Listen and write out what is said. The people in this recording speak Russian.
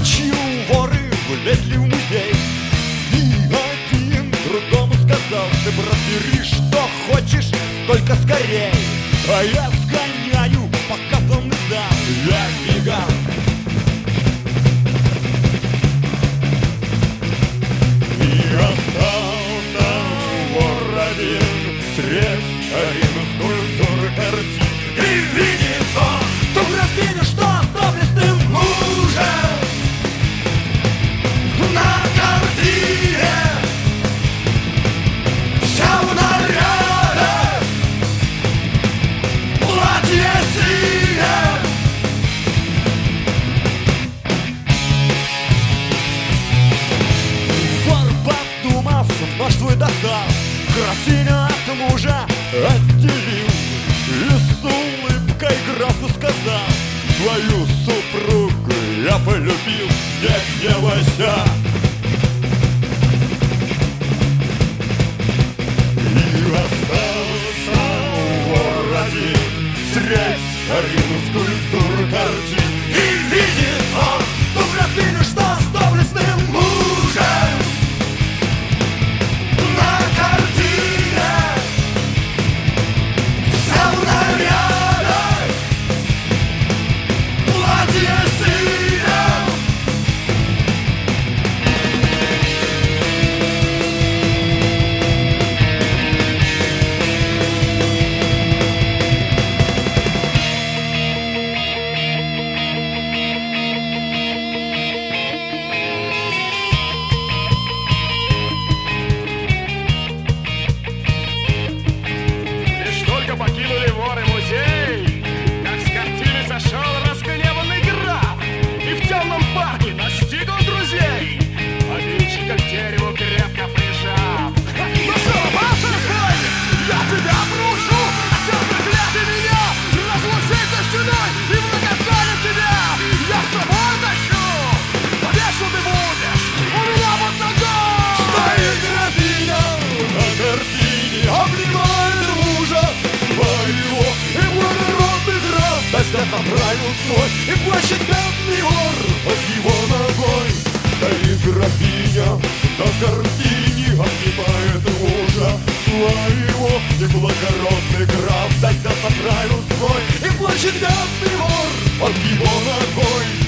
Ночью воры влезли в музей, и один другому сказал: ты, брат, бери, что хочешь, только скорей. А я сгоняю, пока он не дам, я гигант. И остался вор один средь арен скульптур и картин. И видит он ту графиню, что с доблестным мужем на картине, вся в нарядах, платье синее. Вор, подумав, нож свой достал, графиню от мужа отделил и с улыбкой графу сказал: твою супругу я полюбил, не гневайся. И остался вор один средь арен скульптур и картин. И видит он ту графиню, что с доблестным мужем на картине, вся в нарядах, платье синее. Лишь только покинули воры музей, как с картины сошел разгневанный граф и в темном парке настиг он друзей, обидчика к дереву крепко прижав. Ну что, ваша разбойник, я тебя брошу, все проклятый меня, разлучить со стеной и в наказание тебя я с собой тащу. Повешу ты будешь у меня под ногой. Стоит графиня на картине, обнимает мужа своего, и благородный граф дождя поправил свой, и плачет бедный вор под его ногой. Стоит графиня на картине, обнимает мужа своего, и благородный граф дождя поправил свой, и плачет бедный вор под его ногой.